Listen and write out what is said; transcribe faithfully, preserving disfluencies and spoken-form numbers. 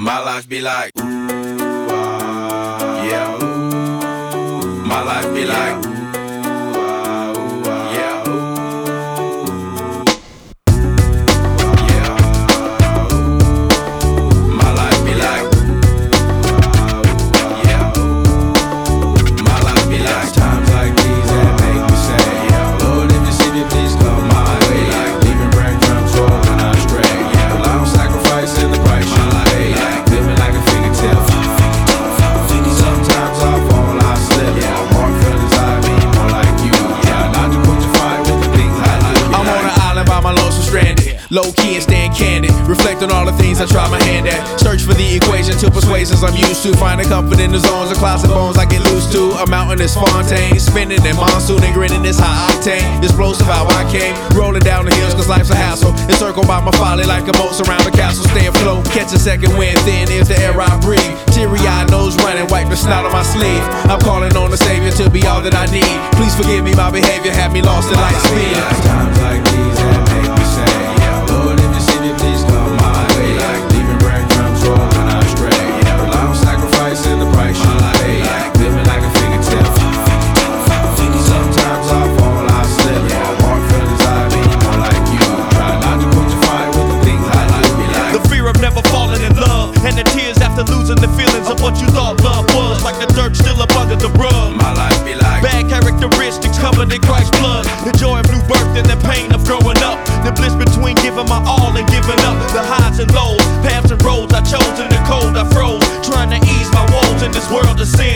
My life be like, ooh, ah, yeah, ooh. My life be like, ooh, ah, ooh, ah, yeah, ooh. Yeah, ooh. My life be like, ooh, ah, ooh, ah, yeah, ooh. My life be like times like these that make me say, yeah, Lord, if you see me, please come my way. Like leaving breadcrumbs rolling I stray. Yeah, well, I'm sacrificing the price you pay. Like living like a fingertip. Sometimes I fall, I slip. Yeah, I'm more feelings I mean more like you. Yeah, not to put your fire with the things I do. I'm on an island by my lonesome stranded, low key and staying candid, reflect on all the things I try my hand at. Search for the equation to persuasions I'm used to. Finding comfort in the zones of clouds and bones I get loose to. A mountain is Fontaine, spinning in monsoon and grinning this high octane. Explosive how I came, rolling down the hills cause life's a hassle. Encircled by my folly like a moat around the castle. Stay afloat, catch a second wind, thin is the air I breathe. Teary-eyed, nose running, wipe the snot on my sleeve. I'm calling on the Savior to be all that I need. Please forgive me, my behavior had me lost in light speed. Times like these that make me say, yeah, Lord, if you see me, please come my way. Like leaving breadcrumbs rolling I stray. Yeah, well, I'm sacrificing the price you pay. Like living like a fingertip. Sometimes I fall, I slip. Yeah, more feelings I mean more like you. Try not to put your fire with the things I like. Be like the fear of never falling in love, and the tears after losing the feelings of what you thought love was. Like the dirt still up under the rug. my life be like Bad characteristics covered in Christ's blood. The joy of new birth and the pain of growing up. The bliss between giving my all and giving up. The highs and lows, paths and roads I chose in the cold I froze. Trying to ease my woes in this world of sin.